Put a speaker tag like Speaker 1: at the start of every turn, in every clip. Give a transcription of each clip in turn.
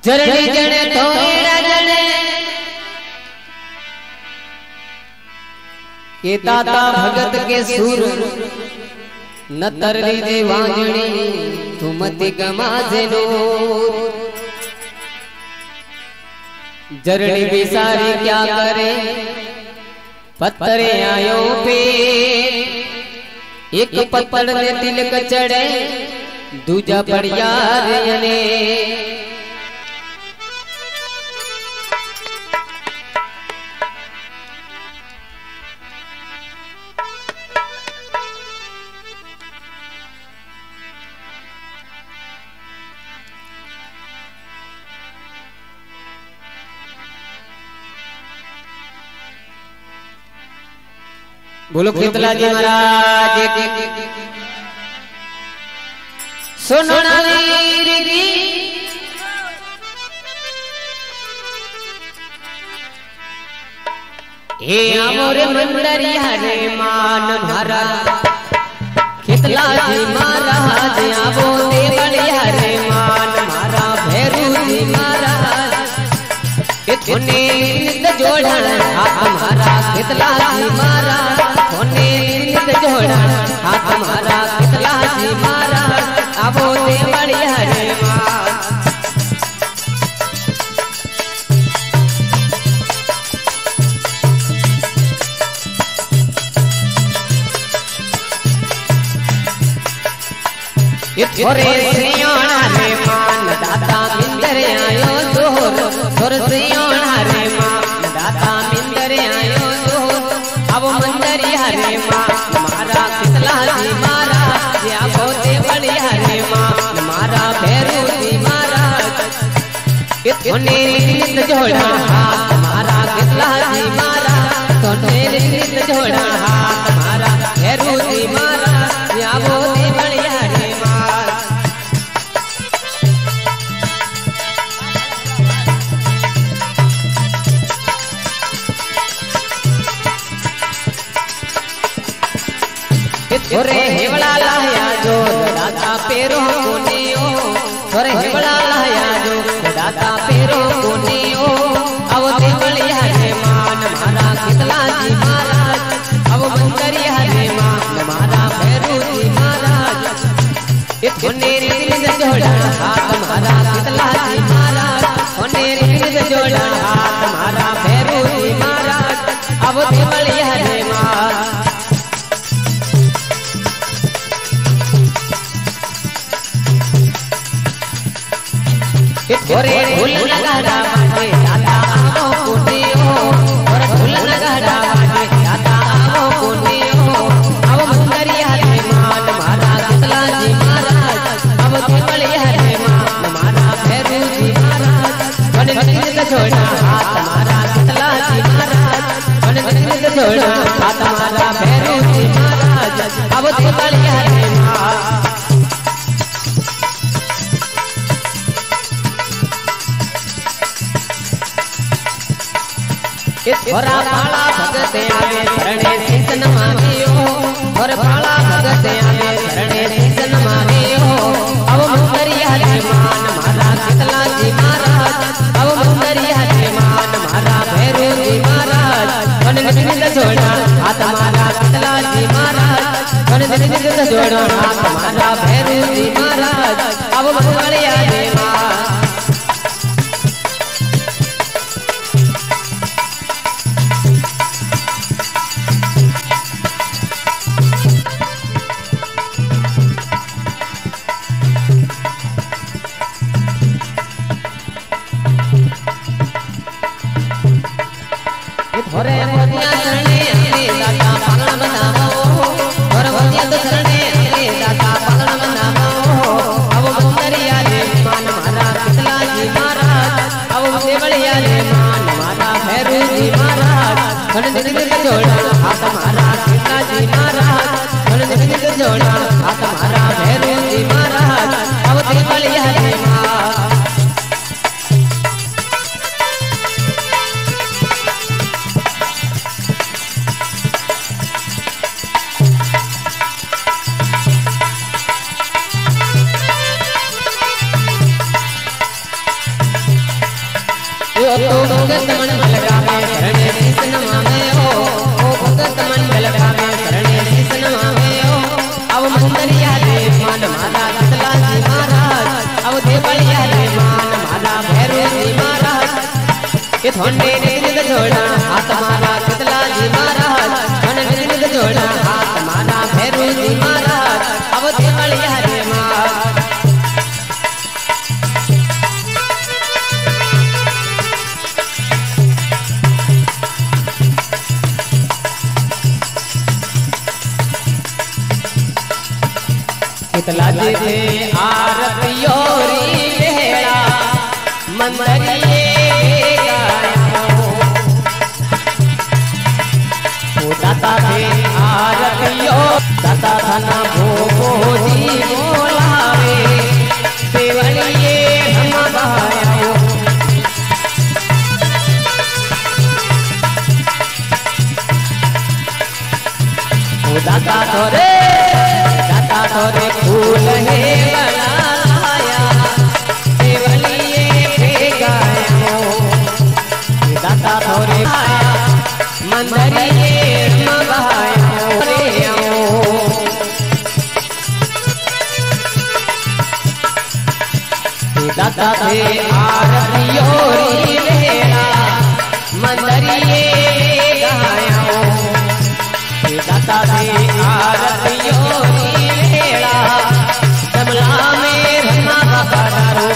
Speaker 1: चरणी जने थोड़ा जने के ताता भगत के सुर न तरली दे वांजणी तुमति गमाजे नूर। जरणी बिसारी क्या करे पत्थरे आयो पे एक पत्थर ने तिलक चढ़े दूजा बढ़िया रेने। बोलो कीतला जी महाराज सुनना वीर की हे मोरे मंदरी हरे मान मारा कीतला जी महाराज आवो देवली हरे मान मारा भैरू जी महाराज इतने जोड़ा हाथ हमारा कीतला जी महाराज जोड़ा हाथ हमारा कीतला जी महाराज आवो देवली हरे मान। थोरे सियोना रे मान दाता मिंदर आयो जोर थोरे सियोना रे मान दाता मिंदर आयो जोर अब मंदरी हरे मान मारा कीतला जी महाराज आवो देवली हरे मान मारा भैरू जी महाराज इतने नित जोड़ा हाथ मारा कीतला जी महाराज तोने नित जोड़ा हाथ मारा भैरू जी महाराज आवो देवली हरे मान। थोरे हेवड़ा लाया जो दाता पेरो कोनियो थोरे हेवड़ा लाया जो दाता पेरो कोनियो अब देवली हरे मान मारा कीतला जी महाराज अब मंदरी हरे मान मारा भैरू जी महाराज इतने दिल जोड़ा हाथ मारा कीतला जी महाराज उन्ने दिल जोड़ा हाथ मारा भैरू जी महाराज अब देवली हरे मान। थोरे फूल लगाड़ा बाटे दाता आवो कोनियो थोरे फूल लगाड़ा बाटे दाता आवो कोनियो अब मंदरी हरे मान मारा कीतला जी महाराज अब देवली हरे मान मारा भैरू जी महाराज बन नित जोड़ा हाथ मारा कीतला जी महाराज बन नित जोड़ा हाथ मारा भैरू जी महाराज अब देवली हरे मान। थोरा बाला भगत आवे शरणे शीसन मानियो और बाला भगत आवे शरणे शीसन मानियो अब मंदरी हरे मान मारा कीतला जी महाराज अब मंदरी हरे मान मारा भैरू जी महाराज बन नित जोड़ा हाथ मारा कीतला जी महाराज बन नित जोड़ा हाथ मारा भैरू जी महाराज अब मंदरी हरे मान। थोरे मोदिया शरणे अपने दाता पागल बनावो थोरे मोदिया तो शरणे अपने दाता पागल बनावो तो भगत मंडल गावे शरणे शीस नमावे ओ भगत मंडल गावे शरणे शीस नमावे ओ अब मंदरिया रे मान माला कतलाजी महाराज अब देवलिया रे मान माला भैरवजी महाराज ये थोंडे निज जोड़ा हाथ माला कतलाजी महाराज थोंडे निज जोड़ा हाथ माला भैरवजी महाराज अब देवलिया रे मान कतलाजी थे आरतियोरी बेड़ा मंदरिये दाता थे आरतियो दाता धना भोगो जी बोलावे देवलिये हम गायो दाता तोरे फूल है बनाया देवलिये पे गायो दाता तोरे मंदरिये मगायो रे दाता थे आरतियोरी बेड़ा मंदरिये गायो दाता थे आरतियोरी बेड़ा कमला में रमा बकारो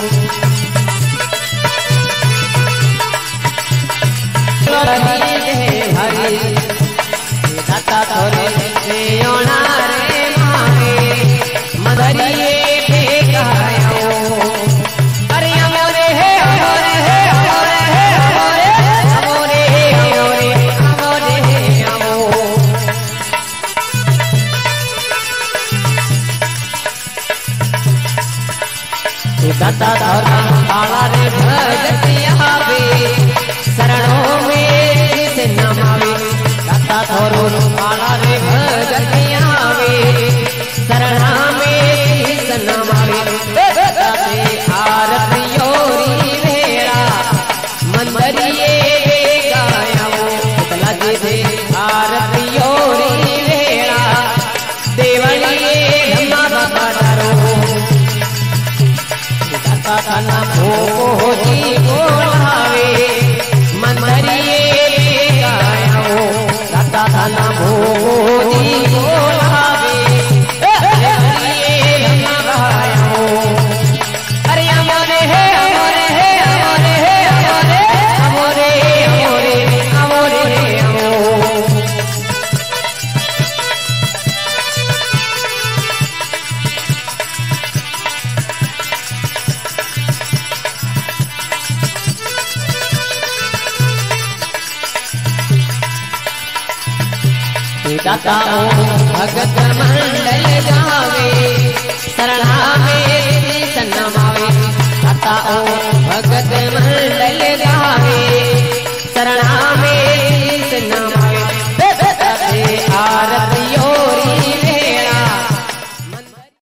Speaker 1: हरी दाता तोरे सेयोना रे मारे मदरिये पे गायो अरे अमोरे हे अमोरे हे अमोरे हे अमोरे अमोरे अमोरे हे अमो दाता तोरा काला रे भगतिया वे शरणों में से नमावे दाता थोरो काला रे भगतिया वे शरणा में से नमावे दाता ते आरतियोरी बेड़ा मंदरिये गायो कतलाजी थे आरतियोरी बेड़ा देवलिये हम बकारो दाता धना भोगो जी बोलावे मंदरिये गायो दाता धना भोगो जी बोलावे देवलिये हम गायो अरे अमोरे हे अमोरे हे अमोरे हे अमोरे अमोरे अमोरे अमोरे अमो दाता भगत मंडल गावे शरणा में शीस नमावे दाता